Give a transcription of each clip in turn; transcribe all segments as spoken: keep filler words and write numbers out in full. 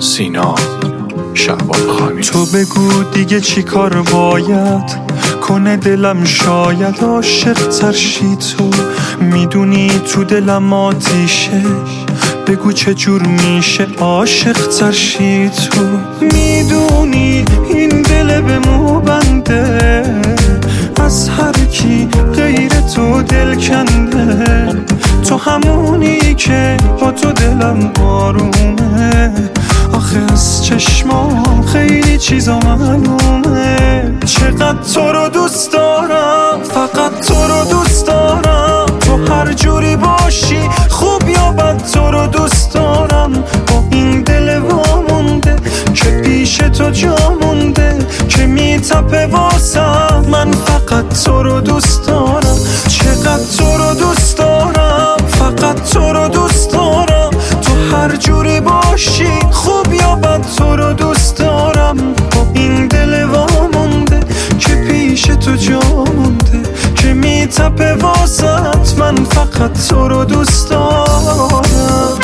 سینا شعبان خانی. تو بگو دیگه چی کار باید کنه دلم، شاید عاشق ترشی. تو میدونی تو دلم آتیشه، بگو چه جور میشه عاشق ترشی. تو میدونی این دل به مو بنده، از هر کی غیر تو دل کنده. تو همونی که با تو دلم آرومه، آخه از چشمام خیلی چیزا معلومه. چقدر تو رو دوست دارم، فقط تو رو دوست دارم. تو هر جوری باشی خوب یا بد تو رو دوست دارم. با این دل وامونده که پیش تو جا مونده، که میتپه واسم. من فقط تو رو دوست دارم، چقدر تو رو دوست دارم، فقط تو رو دوست دارم. تو هر جوری باشی خوب یا بد تو رو دوست دارم. با این دل وامونده که پیش تو جا مونده، که میتپه واسط. من فقط تو رو دوست دارم.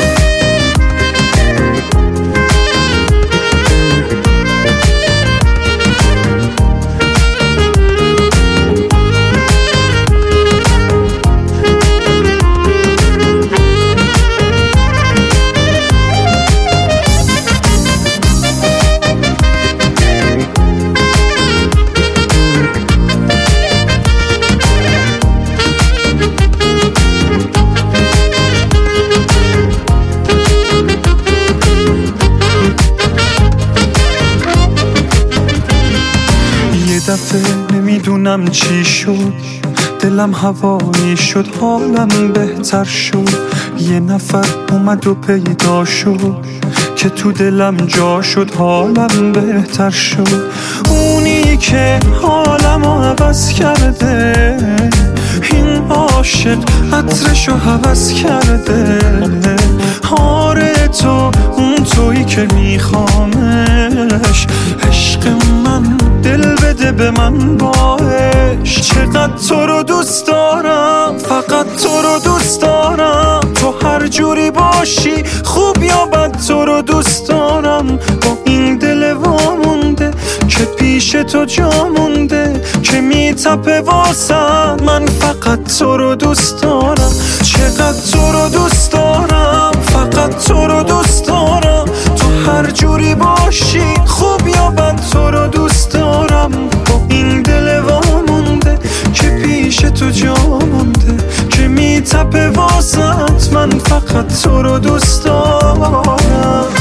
دفعه نمیدونم چی شد، دلم هوایی شد، حالم بهتر شد. یه نفر اومد و پیدا شد که تو دلم جا شد، حالم بهتر شد. اونی که حالمو عوض کرده، این عاشق عطرشو حوض کرده. آره تو اون تویی که میخوامش، عشق من دل بده به من باش. چقدر تو رو دوست دارم، فقط تو رو دوست دارم. تو هر جوری باشی خوب یا بد تو رو دوست دارم. با این دل وامونده که پیش تو جا مونده، که میتپه واسم. من فقط تو رو دوست دارم، چقدر تو رو دوست دارم، فقط تو رو دوست دارم. تو هر جوری باشی خوب یا بد تو رو دوست دارم. با این دل وامونده که پیش تو جا مونده، که میتپه واسط. من فقط تو رو دوست دارم.